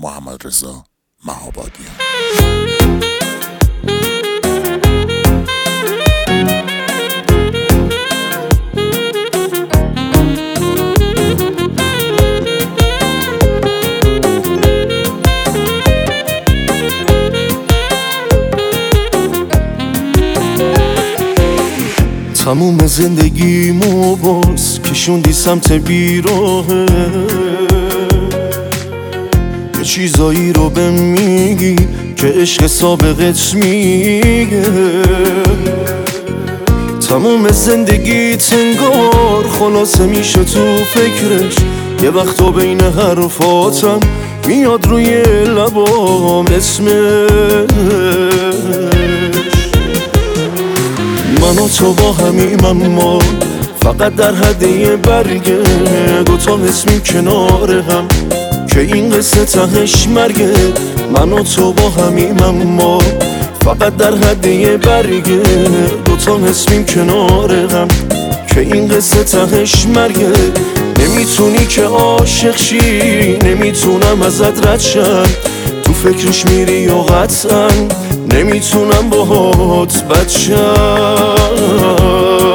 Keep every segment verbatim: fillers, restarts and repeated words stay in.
محمد رضا مهابادیان. تموم زندگیمو باز کشوندی سمت بیراهه، یه چیزایی رو بهم میگی که عشق سابقت میگه. تموم زندگیت انگار خلاصه میشه تو فکرش، یه وقتا بین حرفاتم میاد روی لبام اسمش. من و تو با همیم اما فقط در حد یه برگه، دوتا اسمیم کنار هم که این قصه تهش مرگه. من و تو با همیم اما فقط در حد یه برگه، دوتا اسمیم کنار هم که این قصه تهش مرگه. نمیتونی که عاشق شی، نمیتونم ازت رد شم، تو فکرش میری و قطعا نمیتونم باهات بد شم.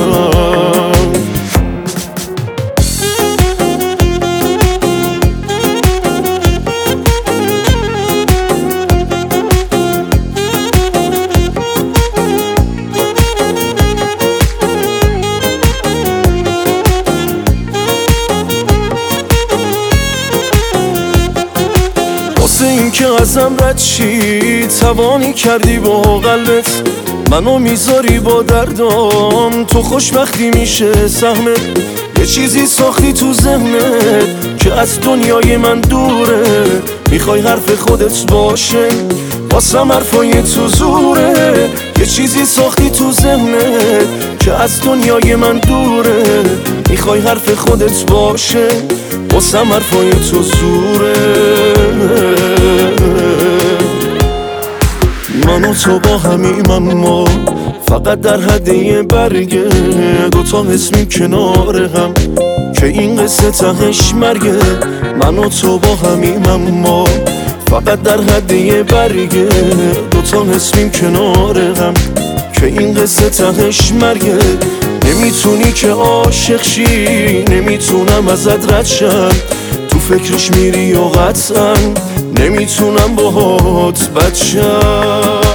واسه این که ازم رد شی توانی کردی با قلبت، منو میذاری با دردام، تو خوشبختی میشه سهمت. یه چیزی ساختی تو ذهنت که از دنیای من دوره، میخوای حرف خودت باشه واسم حرفای تو زوره. یه چیزی ساختی تو ذهنت که از دنیای من دوره، میخوای حرف خودت باشه واسم حرفای تو زوره. من و تو با همیم اما فقط در حد یه برگه، دوتا اسمیم کنار هم که این قصه تهش مرگه. من و تو با همیم اما فقط در حد یه برگه، دوتا اسمیم کنار هم که این قصه تهش مرگه. نمیتونی که عاشق شی، نمیتونم ازت رد شم، تو فکرش میری و قطعا نمیتونم باهات بد شم.